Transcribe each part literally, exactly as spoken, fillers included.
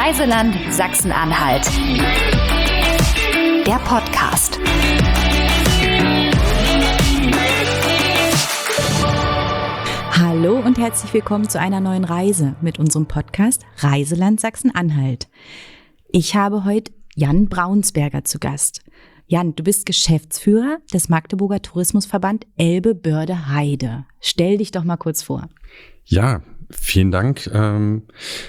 Reiseland Sachsen-Anhalt. Der Podcast. Hallo und herzlich willkommen zu einer neuen Reise mit unserem Podcast Reiseland Sachsen-Anhalt. Ich habe heute Jan Braunsberger zu Gast. Jan, du bist Geschäftsführer des Magdeburger Tourismusverband Elbe-Börde-Heide. Stell dich doch mal kurz vor. Ja, vielen Dank. Ähm,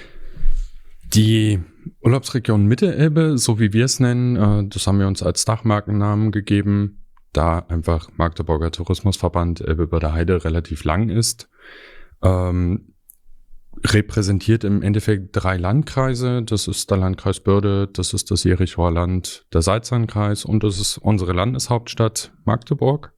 die Urlaubsregion Mittelelbe, so wie wir es nennen, äh, das haben wir uns als Dachmarkennamen gegeben, da einfach Magdeburger Tourismusverband Elbe-Börde-Heide relativ lang ist. Ähm, repräsentiert im Endeffekt drei Landkreise. Das ist der Landkreis Börde, das ist das Jerichoer Land, der Salzlandkreis und das ist unsere Landeshauptstadt Magdeburg.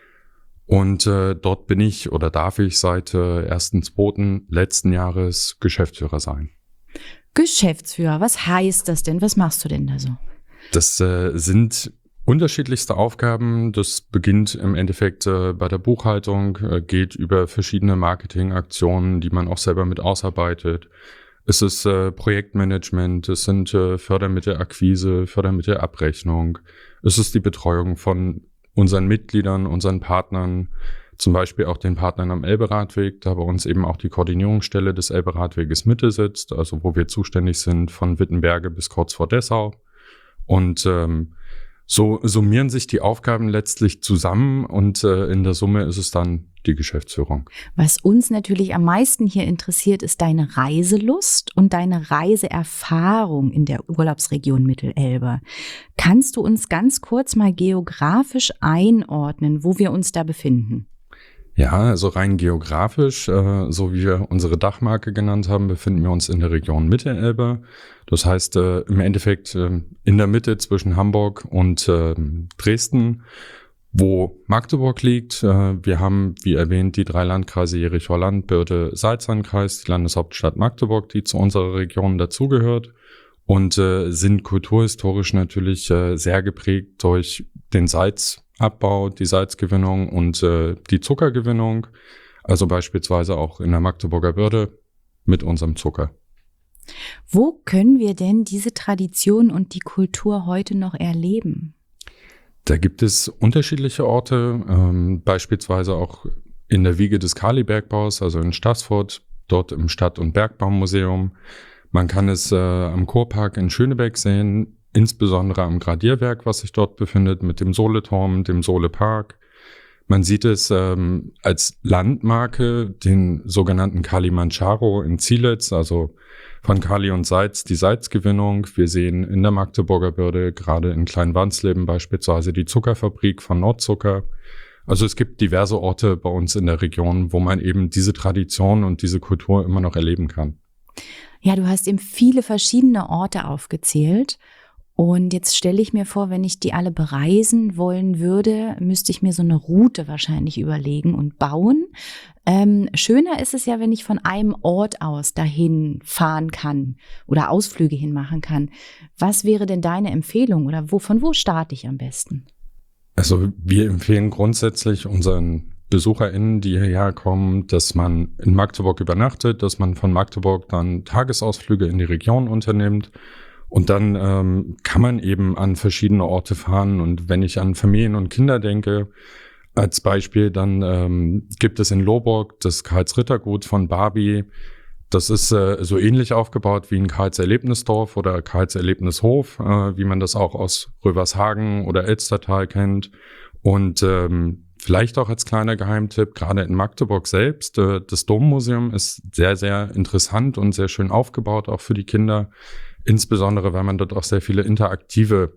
Und äh, dort bin ich oder darf ich seit äh, ersten zweiten letzten Jahres Geschäftsführer sein. Geschäftsführer, was heißt das denn? Was machst du denn da so? Das äh, sind unterschiedlichste Aufgaben. Das beginnt im Endeffekt äh, bei der Buchhaltung, äh, geht über verschiedene Marketingaktionen, die man auch selber mit ausarbeitet. Es ist äh, Projektmanagement, es sind äh, Fördermittelakquise, Fördermittelabrechnung. Es ist die Betreuung von unseren Mitgliedern, unseren Partnern, zum Beispiel auch den Partnern am Elbe-Radweg, da bei uns eben auch die Koordinierungsstelle des Elbe-Radweges Mitte sitzt, also wo wir zuständig sind von Wittenberge bis kurz vor Dessau. Und ähm, so summieren sich die Aufgaben letztlich zusammen und äh, in der Summe ist es dann die Geschäftsführung. Was uns natürlich am meisten hier interessiert, ist deine Reiselust und deine Reiseerfahrung in der Urlaubsregion Mittelelbe. Kannst du uns ganz kurz mal geografisch einordnen, wo wir uns da befinden? Ja, also rein geografisch, äh, so wie wir unsere Dachmarke genannt haben, befinden wir uns in der Region Mittelelbe. Das heißt äh, im Endeffekt äh, in der Mitte zwischen Hamburg und äh, Dresden, wo Magdeburg liegt. Äh, wir haben, wie erwähnt, die drei Landkreise Jerichoer Land, Börde, Salzlandkreis, die Landeshauptstadt Magdeburg, die zu unserer Region dazugehört und äh, sind kulturhistorisch natürlich äh, sehr geprägt durch den Salzabbau, die Salzgewinnung und äh, die Zuckergewinnung. Also beispielsweise auch in der Magdeburger Börde mit unserem Zucker. Wo können wir denn diese Tradition und die Kultur heute noch erleben? Da gibt es unterschiedliche Orte, ähm, beispielsweise auch in der Wiege des Kalibergbaus, also in Staßfurt, dort im Stadt- und Bergbaumuseum. Man kann es äh, am Kurpark in Schönebeck sehen, insbesondere am Gradierwerk, was sich dort befindet, mit dem Soleturm, dem Solepark. Man sieht es ähm, als Landmarke, den sogenannten Kalimandscharo in Zielitz, also von Kali und Salz, die Salzgewinnung. Wir sehen in der Magdeburger Börde, gerade in Kleinwansleben beispielsweise, die Zuckerfabrik von Nordzucker. Also es gibt diverse Orte bei uns in der Region, wo man eben diese Tradition und diese Kultur immer noch erleben kann. Ja, du hast eben viele verschiedene Orte aufgezählt. Und jetzt stelle ich mir vor, wenn ich die alle bereisen wollen würde, müsste ich mir so eine Route wahrscheinlich überlegen und bauen. Ähm, schöner ist es ja, wenn ich von einem Ort aus dahin fahren kann oder Ausflüge hin machen kann. Was wäre denn deine Empfehlung oder wo, von wo starte ich am besten? Also wir empfehlen grundsätzlich unseren BesucherInnen, die hierher kommen, dass man in Magdeburg übernachtet, dass man von Magdeburg dann Tagesausflüge in die Region unternimmt. Und dann ähm, kann man eben an verschiedene Orte fahren. Und wenn ich an Familien und Kinder denke, als Beispiel, dann ähm, gibt es in Lohburg das Karls-Rittergut von Barbie. Das ist äh, so ähnlich aufgebaut wie ein Karls-Erlebnisdorf oder Karls-Erlebnishof, äh, wie man das auch aus Rövershagen oder Elstertal kennt. Und ähm, vielleicht auch als kleiner Geheimtipp, gerade in Magdeburg selbst, äh, das Dommuseum ist sehr, sehr interessant und sehr schön aufgebaut, auch für die Kinder. Insbesondere, weil man dort auch sehr viele interaktive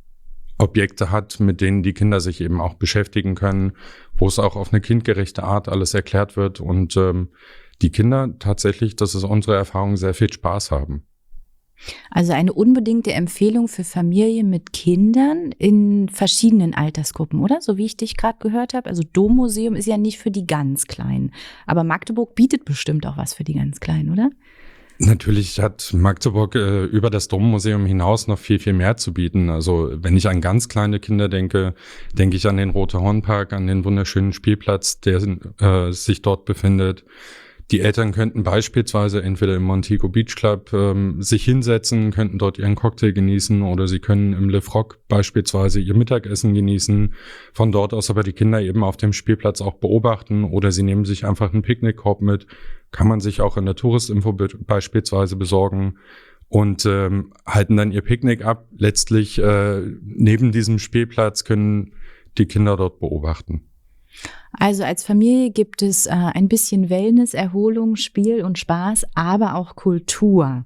Objekte hat, mit denen die Kinder sich eben auch beschäftigen können, wo es auch auf eine kindgerechte Art alles erklärt wird und ähm, die Kinder tatsächlich, das ist unsere Erfahrung, sehr viel Spaß haben. Also eine unbedingte Empfehlung für Familien mit Kindern in verschiedenen Altersgruppen, oder? So wie ich dich gerade gehört habe. Also Dommuseum ist ja nicht für die ganz Kleinen, aber Magdeburg bietet bestimmt auch was für die ganz Kleinen, oder? Natürlich hat Magdeburg äh, über das Dommuseum hinaus noch viel, viel mehr zu bieten. Also wenn ich an ganz kleine Kinder denke, denke ich an den Rote Hornpark, an den wunderschönen Spielplatz, der äh, sich dort befindet. Die Eltern könnten beispielsweise entweder im Montego Beach Club ähm, sich hinsetzen, könnten dort ihren Cocktail genießen oder sie können im Le Froc beispielsweise ihr Mittagessen genießen. Von dort aus aber die Kinder eben auf dem Spielplatz auch beobachten oder sie nehmen sich einfach einen Picknickkorb mit. Kann man sich auch in der Touristinfo be- beispielsweise besorgen und ähm, halten dann ihr Picknick ab. Letztlich äh, neben diesem Spielplatz können die Kinder dort beobachten. Also als Familie gibt es äh, ein bisschen Wellness, Erholung, Spiel und Spaß, aber auch Kultur.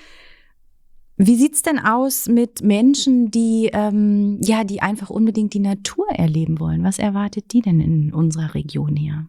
Wie sieht's denn aus mit Menschen, die ähm, ja, die einfach unbedingt die Natur erleben wollen? Was erwartet die denn in unserer Region hier?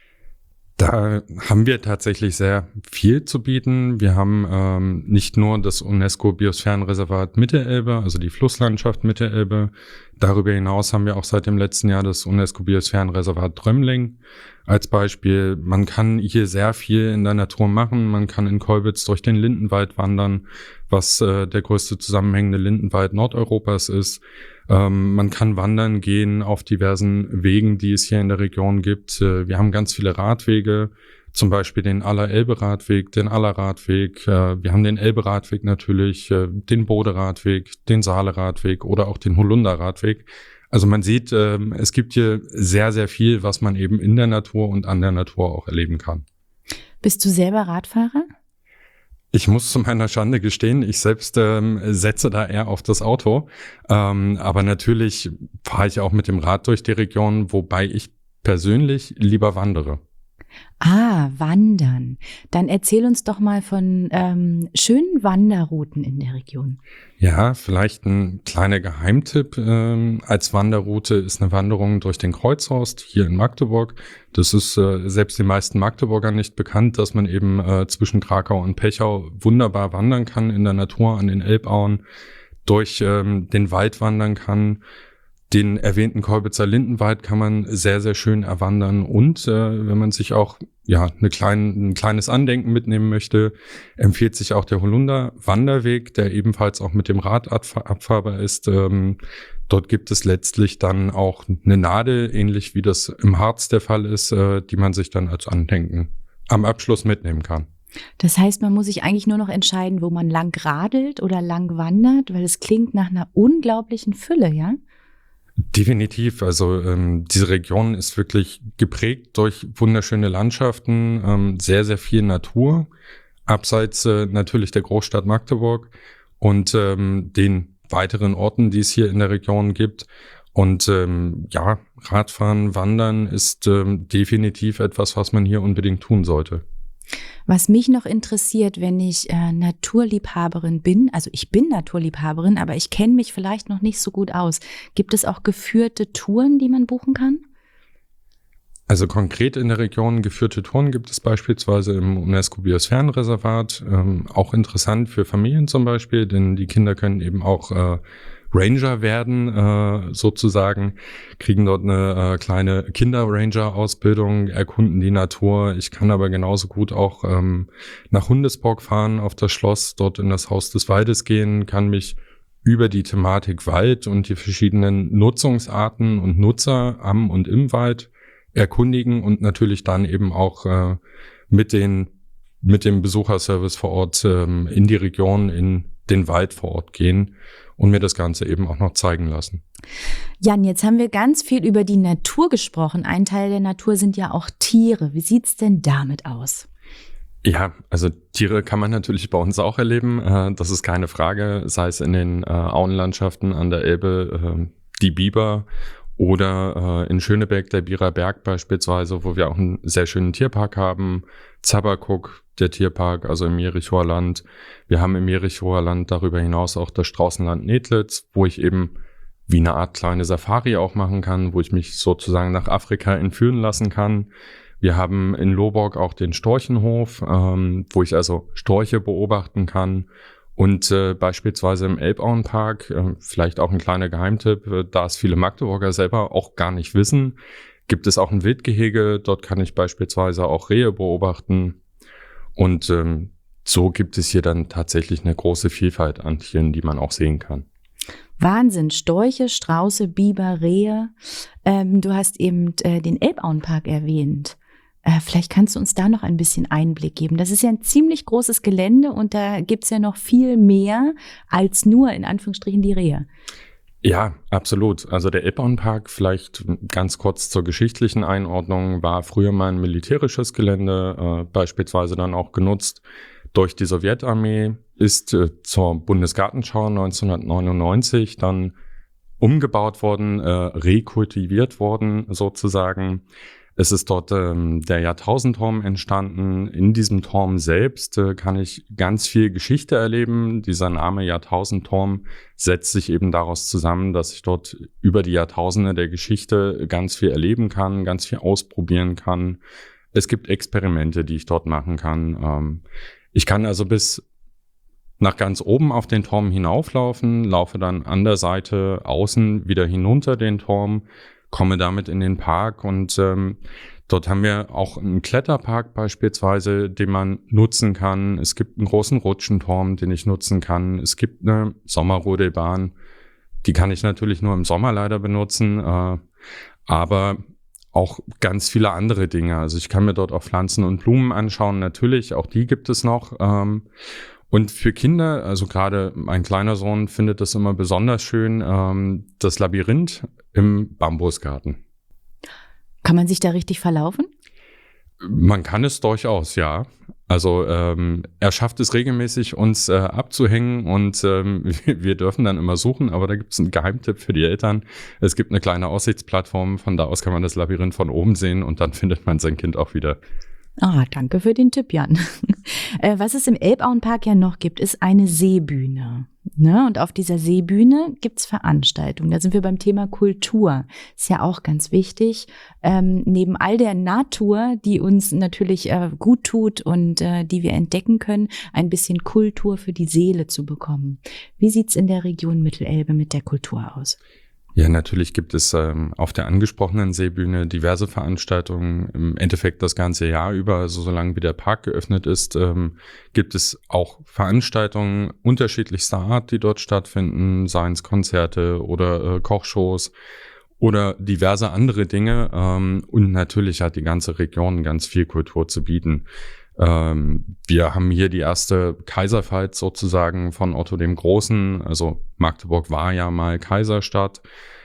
Da haben wir tatsächlich sehr viel zu bieten. Wir haben ähm, nicht nur das UNESCO-Biosphärenreservat Mittelelbe, also die Flusslandschaft Mittelelbe. Darüber hinaus haben wir auch seit dem letzten Jahr das UNESCO-Biosphärenreservat Drömling als Beispiel. Man kann hier sehr viel in der Natur machen. Man kann in Kolbitz durch den Lindenwald wandern, was äh, der größte zusammenhängende Lindenwald Nordeuropas ist. Ähm, man kann wandern gehen auf diversen Wegen, die es hier in der Region gibt. Äh, wir haben ganz viele Radwege, zum Beispiel den Aller-Elbe-Radweg, den Aller-Radweg. Äh, wir haben den Elbe-Radweg natürlich, äh, den Bode-Radweg, den Saale-Radweg oder auch den Holunder-Radweg. Also man sieht, äh, es gibt hier sehr, sehr viel, was man eben in der Natur und an der Natur auch erleben kann. Bist du selber Radfahrer? Ich muss zu meiner Schande gestehen, ich selbst ähm, setze da eher auf das Auto. Ähm, aber natürlich fahre ich auch mit dem Rad durch die Region, wobei ich persönlich lieber wandere. Ah, Wandern. Dann erzähl uns doch mal von ähm, schönen Wanderrouten in der Region. Ja, vielleicht ein kleiner Geheimtipp ähm, als Wanderroute ist eine Wanderung durch den Kreuzhorst hier in Magdeburg. Das ist äh, selbst den meisten Magdeburgern nicht bekannt, dass man eben äh, zwischen Krakau und Pechau wunderbar wandern kann in der Natur an den Elbauen, durch ähm, den Wald wandern kann. Den erwähnten Kolbitzer Lindenwald kann man sehr, sehr schön erwandern und äh, wenn man sich auch ja eine klein, ein kleines Andenken mitnehmen möchte, empfiehlt sich auch der Holunder Wanderweg, der ebenfalls auch mit dem Rad abfahrbar ist. Ähm, dort gibt es letztlich dann auch eine Nadel, ähnlich wie das im Harz der Fall ist, äh, die man sich dann als Andenken am Abschluss mitnehmen kann. Das heißt, man muss sich eigentlich nur noch entscheiden, wo man lang radelt oder lang wandert, weil es klingt nach einer unglaublichen Fülle, ja? Definitiv. Also ähm, diese Region ist wirklich geprägt durch wunderschöne Landschaften, ähm, sehr, sehr viel Natur, abseits äh, natürlich der Großstadt Magdeburg und ähm, den weiteren Orten, die es hier in der Region gibt. Und ähm, ja, Radfahren, Wandern ist ähm, definitiv etwas, was man hier unbedingt tun sollte. Was mich noch interessiert, wenn ich äh, Naturliebhaberin bin, also ich bin Naturliebhaberin, aber ich kenne mich vielleicht noch nicht so gut aus. Gibt es auch geführte Touren, die man buchen kann? Also konkret in der Region geführte Touren gibt es beispielsweise im UNESCO-Biosphärenreservat. Ähm, auch interessant für Familien zum Beispiel, denn die Kinder können eben auch äh, Ranger werden, äh, sozusagen, kriegen dort eine äh, kleine Kinder-Ranger-Ausbildung, erkunden die Natur. Ich kann aber genauso gut auch ähm, nach Hundesborg fahren, auf das Schloss, dort in das Haus des Waldes gehen, kann mich über die Thematik Wald und die verschiedenen Nutzungsarten und Nutzer am und im Wald erkundigen und natürlich dann eben auch äh, mit den mit dem Besucherservice vor Ort ähm, in die Region, in den Wald vor Ort gehen und mir das Ganze eben auch noch zeigen lassen. Jan, jetzt haben wir ganz viel über die Natur gesprochen. Ein Teil der Natur sind ja auch Tiere. Wie sieht's denn damit aus? Ja, also Tiere kann man natürlich bei uns auch erleben. Äh, das ist keine Frage, sei es in den äh, Auenlandschaften an der Elbe, äh, die Biber oder äh, in Schönebeck der Bierer Berg beispielsweise, wo wir auch einen sehr schönen Tierpark haben. Zaberkuck, der Tierpark, also im Jerichower Land. Wir haben im Jerichower Land darüber hinaus auch das Straußenland Nedlitz, wo ich eben wie eine Art kleine Safari auch machen kann, wo ich mich sozusagen nach Afrika entführen lassen kann. Wir haben in Lohborg auch den Storchenhof, ähm, wo ich also Storche beobachten kann. Und äh, beispielsweise im Elbauenpark, äh, vielleicht auch ein kleiner Geheimtipp, äh, da es viele Magdeburger selber auch gar nicht wissen, gibt es auch ein Wildgehege. Dort kann ich beispielsweise auch Rehe beobachten. Und ähm, so gibt es hier dann tatsächlich eine große Vielfalt an Tieren, die man auch sehen kann. Wahnsinn, Storche, Strauße, Biber, Rehe. Ähm, du hast eben äh, den Elbauenpark erwähnt. Äh, vielleicht kannst du uns da noch ein bisschen Einblick geben. Das ist ja ein ziemlich großes Gelände und da gibt's ja noch viel mehr als nur in Anführungsstrichen die Rehe. Ja, absolut. Also der Elbauenpark, vielleicht ganz kurz zur geschichtlichen Einordnung, war früher mal ein militärisches Gelände, äh, beispielsweise dann auch genutzt durch die Sowjetarmee, ist äh, zur Bundesgartenschau neunzehnhundertneunundneunzig dann umgebaut worden, äh, rekultiviert worden sozusagen. Es ist dort ähm, der Jahrtausendturm entstanden. In diesem Turm selbst äh, kann ich ganz viel Geschichte erleben. Dieser Name Jahrtausendturm setzt sich eben daraus zusammen, dass ich dort über die Jahrtausende der Geschichte ganz viel erleben kann, ganz viel ausprobieren kann. Es gibt Experimente, die ich dort machen kann. Ähm, ich kann also bis nach ganz oben auf den Turm hinauflaufen, laufe dann an der Seite außen wieder hinunter den Turm, komme damit in den Park und ähm, dort haben wir auch einen Kletterpark beispielsweise, den man nutzen kann. Es gibt einen großen Rutschenturm, den ich nutzen kann. Es gibt eine Sommerrodelbahn, die kann ich natürlich nur im Sommer leider benutzen, äh, aber auch ganz viele andere Dinge. Also ich kann mir dort auch Pflanzen und Blumen anschauen, natürlich, auch die gibt es noch. Ähm, Und für Kinder, also gerade mein kleiner Sohn findet das immer besonders schön, ähm, das Labyrinth im Bambusgarten. Kann man sich da richtig verlaufen? Man kann es durchaus, ja. Also ähm, er schafft es regelmäßig, uns äh, abzuhängen und ähm, wir dürfen dann immer suchen, aber da gibt es einen Geheimtipp für die Eltern. Es gibt eine kleine Aussichtsplattform, von da aus kann man das Labyrinth von oben sehen und dann findet man sein Kind auch wieder. Ah, danke für den Tipp, Jan. äh, was es im Elbauenpark ja noch gibt, ist eine Seebühne. Ne? Und auf dieser Seebühne gibt's Veranstaltungen. Da sind wir beim Thema Kultur. Ist ja auch ganz wichtig. Ähm, neben all der Natur, die uns natürlich äh, gut tut und äh, die wir entdecken können, ein bisschen Kultur für die Seele zu bekommen. Wie sieht's in der Region Mittelelbe mit der Kultur aus? Ja, natürlich gibt es ähm, auf der angesprochenen Seebühne diverse Veranstaltungen, im Endeffekt das ganze Jahr über, also solange wie der Park geöffnet ist, ähm, gibt es auch Veranstaltungen unterschiedlichster Art, die dort stattfinden, seien es Konzerte oder äh, Kochshows oder diverse andere Dinge, ähm, und natürlich hat die ganze Region ganz viel Kultur zu bieten. Ähm, wir haben hier die erste Kaiserpfalz sozusagen von Otto dem Großen, also Magdeburg war ja mal Kaiserstadt,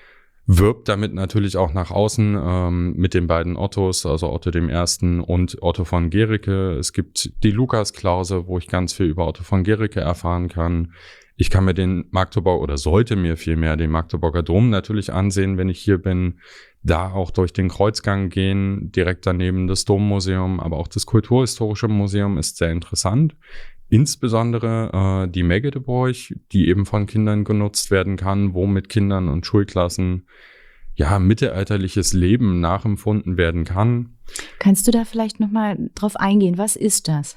wirbt damit natürlich auch nach außen ähm, mit den beiden Ottos, also Otto dem Ersten und Otto von Guericke. Es gibt die Lukasklause, wo ich ganz viel über Otto von Guericke erfahren kann. Ich kann mir den Magdeburg oder sollte mir vielmehr den Magdeburger Dom natürlich ansehen, wenn ich hier bin. Da auch durch den Kreuzgang gehen, direkt daneben das Dommuseum, aber auch das Kulturhistorische Museum ist sehr interessant. Insbesondere äh, die Mägdeburg, die eben von Kindern genutzt werden kann, wo mit Kindern und Schulklassen ja mittelalterliches Leben nachempfunden werden kann. Kannst du da vielleicht nochmal drauf eingehen? Was ist das?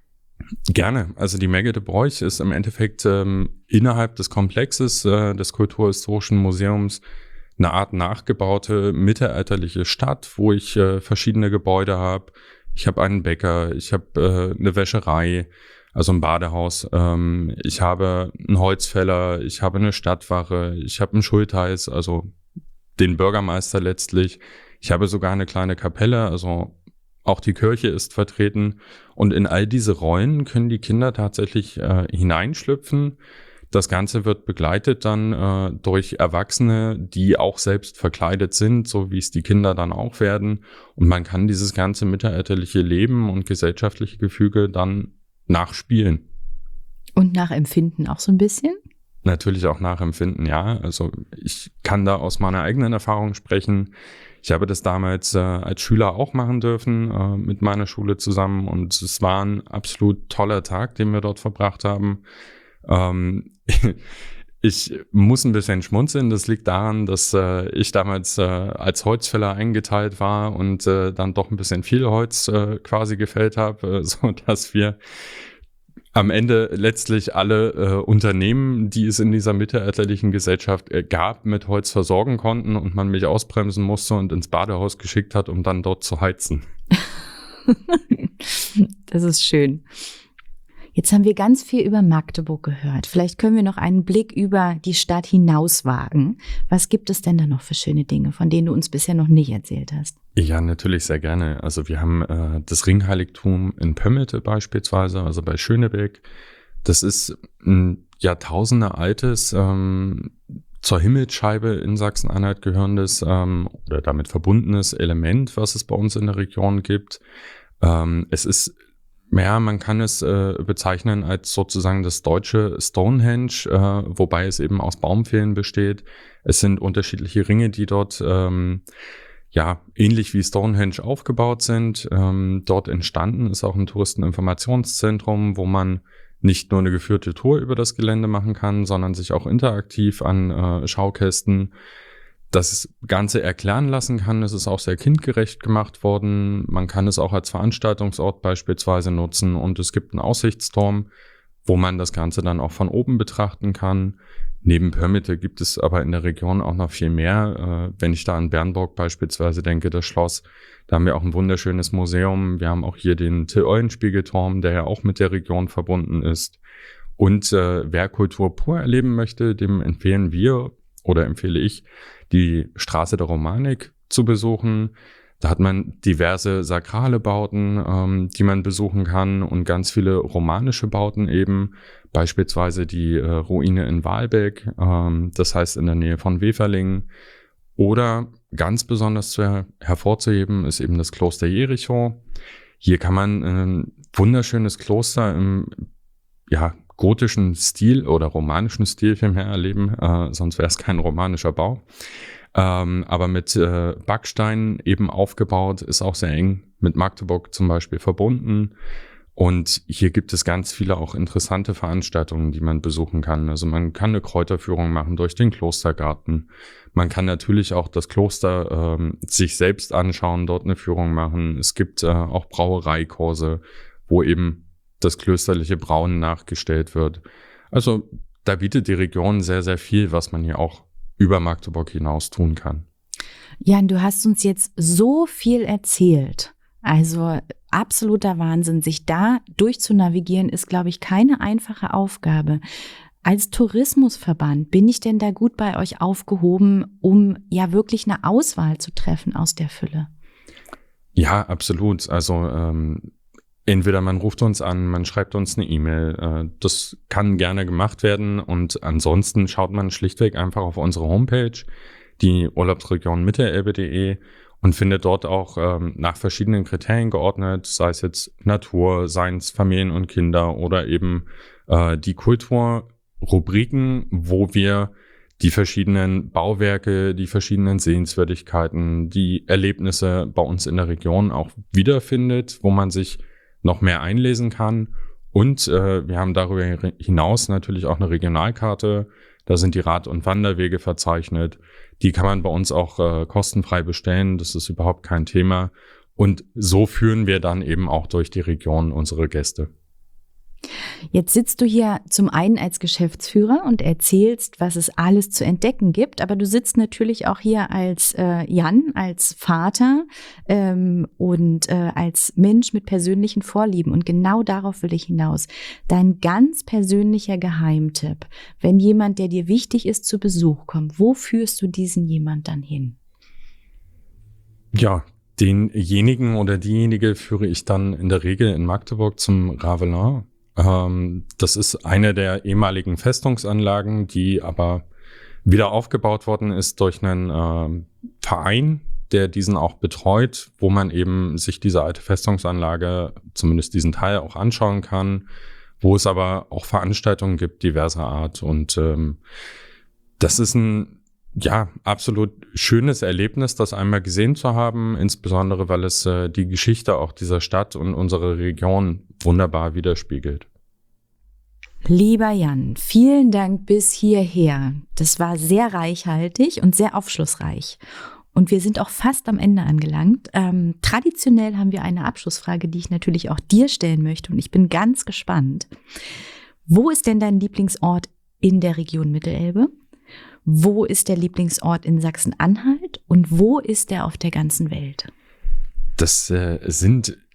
Gerne. Also die Mägdeburg ist im Endeffekt ähm, innerhalb des Komplexes äh, des Kulturhistorischen Museums eine Art nachgebaute mittelalterliche Stadt, wo ich äh, verschiedene Gebäude habe. Ich habe einen Bäcker, ich habe äh, eine Wäscherei, also ein Badehaus. Ähm, ich habe einen Holzfäller, ich habe eine Stadtwache, ich habe einen Schultheiß, also den Bürgermeister letztlich. Ich habe sogar eine kleine Kapelle, also auch die Kirche ist vertreten. Und in all diese Rollen können die Kinder tatsächlich äh, hineinschlüpfen. Das Ganze wird begleitet dann äh, durch Erwachsene, die auch selbst verkleidet sind, so wie es die Kinder dann auch werden. Und man kann dieses ganze mittelalterliche Leben und gesellschaftliche Gefüge dann nachspielen. Und nachempfinden auch so ein bisschen? Natürlich auch nachempfinden, ja. Also ich kann da aus meiner eigenen Erfahrung sprechen. Ich habe das damals äh, als Schüler auch machen dürfen, äh, mit meiner Schule zusammen. Und es war ein absolut toller Tag, den wir dort verbracht haben. Ähm, ich muss ein bisschen schmunzeln. Das liegt daran, dass äh, ich damals äh, als Holzfäller eingeteilt war und äh, dann doch ein bisschen viel Holz äh, quasi gefällt habe, äh, so dass wir am Ende letztlich alle äh, Unternehmen, die es in dieser mittelalterlichen Gesellschaft äh, gab, mit Holz versorgen konnten und man mich ausbremsen musste und ins Badehaus geschickt hat, um dann dort zu heizen. Das ist schön. Jetzt haben wir ganz viel über Magdeburg gehört. Vielleicht können wir noch einen Blick über die Stadt hinaus wagen. Was gibt es denn da noch für schöne Dinge, von denen du uns bisher noch nicht erzählt hast? Ja, natürlich sehr gerne. Also wir haben äh, das Ringheiligtum in Pömmelte beispielsweise, also bei Schönebeck. Das ist ein Jahrtausende altes, ähm, zur Himmelsscheibe in Sachsen-Anhalt gehörendes ähm, oder damit verbundenes Element, was es bei uns in der Region gibt. Ähm, es ist Ja, man kann es äh, bezeichnen als sozusagen das deutsche Stonehenge, äh, wobei es eben aus Baumfällen besteht. Es sind unterschiedliche Ringe, die dort ähm, ja ähnlich wie Stonehenge aufgebaut sind. Ähm, dort entstanden ist auch ein Touristeninformationszentrum, wo man nicht nur eine geführte Tour über das Gelände machen kann, sondern sich auch interaktiv an äh, Schaukästen das Ganze erklären lassen kann. Es ist auch sehr kindgerecht gemacht worden. Man kann es auch als Veranstaltungsort beispielsweise nutzen und es gibt einen Aussichtsturm, wo man das Ganze dann auch von oben betrachten kann. Neben Pömmelte gibt es aber in der Region auch noch viel mehr. Äh, wenn ich da an Bernburg beispielsweise denke, das Schloss, da haben wir auch ein wunderschönes Museum. Wir haben auch hier den Till-Eulenspiegel-Turm, der ja auch mit der Region verbunden ist. Und äh, wer Kultur pur erleben möchte, dem empfehlen wir oder empfehle ich, die Straße der Romanik zu besuchen. Da hat man diverse sakrale Bauten, ähm, die man besuchen kann und ganz viele romanische Bauten eben, beispielsweise die äh, Ruine in Wahlbeck, ähm, das heißt in der Nähe von Weferlingen. Oder ganz besonders zu her- hervorzuheben ist eben das Kloster Jericho. Hier kann man ein wunderschönes Kloster im ja, gotischen Stil oder romanischen Stil vielmehr erleben, äh, sonst wäre es kein romanischer Bau. Ähm, aber mit äh, Backsteinen eben aufgebaut, ist auch sehr eng mit Magdeburg zum Beispiel verbunden. Und hier gibt es ganz viele auch interessante Veranstaltungen, die man besuchen kann. Also man kann eine Kräuterführung machen durch den Klostergarten. Man kann natürlich auch das Kloster ähm, sich selbst anschauen, dort eine Führung machen. Es gibt äh, auch Brauereikurse, wo eben das klösterliche Brauen nachgestellt wird. Also da bietet die Region sehr, sehr viel, was man hier auch über Magdeburg hinaus tun kann. Jan, du hast uns jetzt so viel erzählt. Also absoluter Wahnsinn. Sich da durchzunavigieren ist, glaube ich, keine einfache Aufgabe. Als Tourismusverband, bin ich denn da gut bei euch aufgehoben, um ja wirklich eine Auswahl zu treffen aus der Fülle? Ja, absolut. Also ähm, entweder man ruft uns an, man schreibt uns eine E-Mail. Äh, das kann gerne gemacht werden. Und ansonsten schaut man schlichtweg einfach auf unsere Homepage, die Urlaubsregion Mittelelbe punkt de, und findet dort auch ähm, nach verschiedenen Kriterien geordnet, sei es jetzt Natur, seien es Familien und Kinder oder eben äh, die Kulturrubriken, wo wir die verschiedenen Bauwerke, die verschiedenen Sehenswürdigkeiten, die Erlebnisse bei uns in der Region auch wiederfindet, wo man sich noch mehr einlesen kann. Und äh, wir haben darüber hinaus natürlich auch eine Regionalkarte. Da sind die Rad- und Wanderwege verzeichnet. Die kann man bei uns auch äh, kostenfrei bestellen. Das ist überhaupt kein Thema. Und so führen wir dann eben auch durch die Region unsere Gäste. Jetzt sitzt du hier zum einen als Geschäftsführer und erzählst, was es alles zu entdecken gibt, aber du sitzt natürlich auch hier als äh, Jan, als Vater ähm, und äh, als Mensch mit persönlichen Vorlieben, und genau darauf will ich hinaus. Dein ganz persönlicher Geheimtipp, wenn jemand, der dir wichtig ist, zu Besuch kommt, wo führst du diesen jemand dann hin? Ja, denjenigen oder diejenige führe ich dann in der Regel in Magdeburg zum Ravelin. Das ist eine der ehemaligen Festungsanlagen, die aber wieder aufgebaut worden ist durch einen äh, Verein, der diesen auch betreut, wo man eben sich diese alte Festungsanlage, zumindest diesen Teil, auch anschauen kann, wo es aber auch Veranstaltungen gibt diverser Art. Und ähm, das ist ein ja absolut schönes Erlebnis, das einmal gesehen zu haben, insbesondere weil es äh, die Geschichte auch dieser Stadt und unserer Region wunderbar widerspiegelt. Lieber Jan, vielen Dank bis hierher. Das war sehr reichhaltig und sehr aufschlussreich. Und wir sind auch fast am Ende angelangt. Ähm, traditionell haben wir eine Abschlussfrage, die ich natürlich auch dir stellen möchte. Und ich bin ganz gespannt. Wo ist denn dein Lieblingsort in der Region Mittelelbe? Wo ist der Lieblingsort in Sachsen-Anhalt? Und wo ist der auf der ganzen Welt? Das äh, sind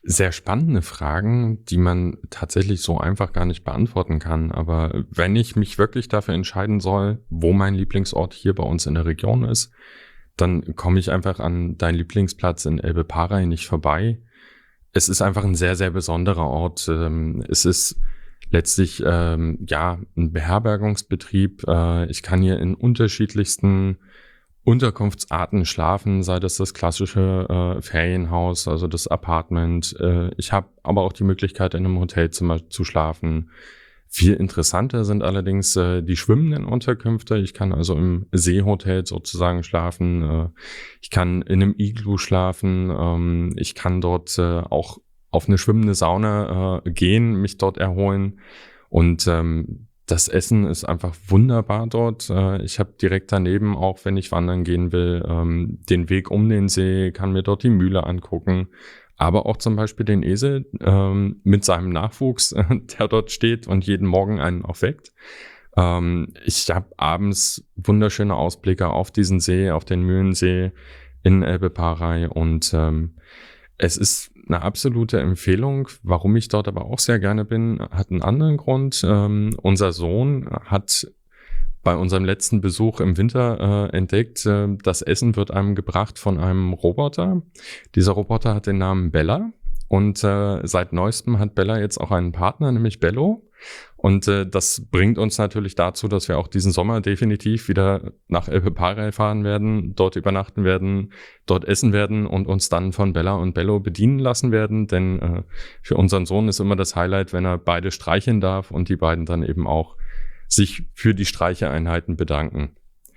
Sehr spannende Fragen, die man tatsächlich so einfach gar nicht beantworten kann. Aber wenn ich mich wirklich dafür entscheiden soll, wo mein Lieblingsort hier bei uns in der Region ist, dann komme ich einfach an deinen Lieblingsplatz in Elbe-Parey nicht vorbei. Es ist einfach ein sehr, sehr besonderer Ort. Es ist letztlich ähm, ja ein Beherbergungsbetrieb. Ich kann hier in unterschiedlichsten Unterkunftsarten schlafen, sei das das klassische äh, Ferienhaus, also das Apartment. Äh, ich habe aber auch die Möglichkeit, in einem Hotelzimmer zu schlafen. Viel interessanter sind allerdings äh, die schwimmenden Unterkünfte. Ich kann also im Seehotel sozusagen schlafen. Äh, ich kann in einem Iglu schlafen. Ähm, ich kann dort äh, auch auf eine schwimmende Sauna äh, gehen, mich dort erholen. Und ähm, das Essen ist einfach wunderbar dort. Ich habe direkt daneben, auch wenn ich wandern gehen will, den Weg um den See, kann mir dort die Mühle angucken, aber auch zum Beispiel den Esel mit seinem Nachwuchs, der dort steht und jeden Morgen einen auch weckt. Ich habe abends wunderschöne Ausblicke auf diesen See, auf den Mühlensee in Elbe-Parey und es ist eine absolute Empfehlung. Warum ich dort aber auch sehr gerne bin, hat einen anderen Grund. Ähm, unser Sohn hat bei unserem letzten Besuch im Winter äh, entdeckt, äh, das Essen wird einem gebracht von einem Roboter. Dieser Roboter hat den Namen Bella und äh, seit neuestem hat Bella jetzt auch einen Partner, nämlich Bello. Und äh, das bringt uns natürlich dazu, dass wir auch diesen Sommer definitiv wieder nach Elbe-Parey fahren werden, dort übernachten werden, dort essen werden und uns dann von Bella und Bello bedienen lassen werden. Denn äh, für unseren Sohn ist immer das Highlight, wenn er beide streicheln darf und die beiden dann eben auch sich für die Streicheeinheiten bedanken.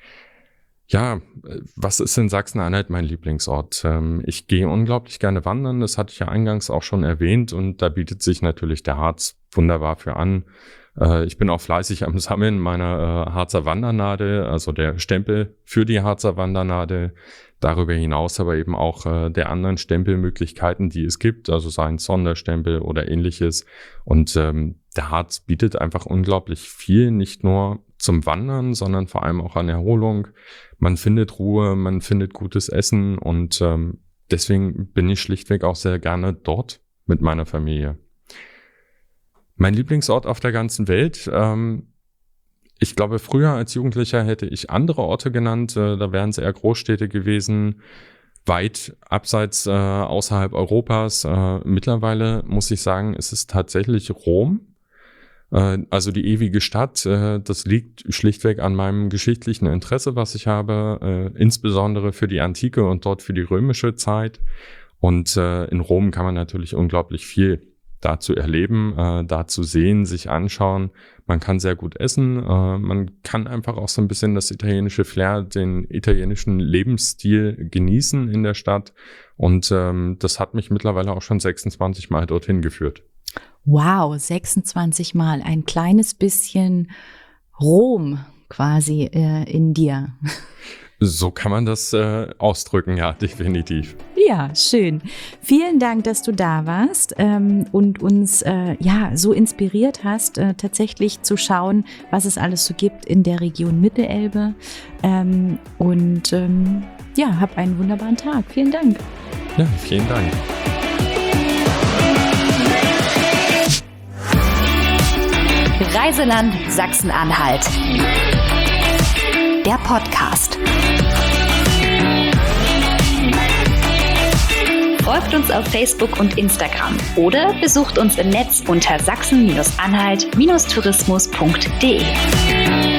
Ja, was ist in Sachsen-Anhalt mein Lieblingsort? Ähm, ich gehe unglaublich gerne wandern, das hatte ich ja eingangs auch schon erwähnt und da bietet sich natürlich der Harz wunderbar für an. Äh, ich bin auch fleißig am Sammeln meiner äh, Harzer Wandernadel, also der Stempel für die Harzer Wandernadel. Darüber hinaus aber eben auch äh, der anderen Stempelmöglichkeiten, die es gibt, also seien Sonderstempel oder ähnliches. Und ähm, der Harz bietet einfach unglaublich viel, nicht nur zum Wandern, sondern vor allem auch an Erholung. Man findet Ruhe, man findet gutes Essen und ähm, deswegen bin ich schlichtweg auch sehr gerne dort mit meiner Familie. Mein Lieblingsort auf der ganzen Welt, ähm, ich glaube, früher als Jugendlicher hätte ich andere Orte genannt, äh, da wären es eher Großstädte gewesen, weit abseits äh, außerhalb Europas. Äh, mittlerweile muss ich sagen, es ist tatsächlich Rom. Also die ewige Stadt, das liegt schlichtweg an meinem geschichtlichen Interesse, was ich habe, insbesondere für die Antike und dort für die römische Zeit. Und in Rom kann man natürlich unglaublich viel dazu erleben, dazu sehen, sich anschauen. Man kann sehr gut essen, man kann einfach auch so ein bisschen das italienische Flair, den italienischen Lebensstil genießen in der Stadt. Und das hat mich mittlerweile auch schon sechsundzwanzig Mal dorthin geführt. Wow, sechsundzwanzig Mal, ein kleines bisschen Rom quasi äh, in dir. So kann man das äh, ausdrücken, ja, definitiv. Ja, schön. Vielen Dank, dass du da warst ähm, und uns äh, ja so inspiriert hast, äh, tatsächlich zu schauen, was es alles so gibt in der Region Mittelelbe. Ähm, und ähm, ja, hab einen wunderbaren Tag. Vielen Dank. Ja, vielen Dank. Reiseland Sachsen-Anhalt. Der Podcast. Folgt uns auf Facebook und Instagram oder besucht uns im Netz unter sachsen Anhalt Tourismus punkt de.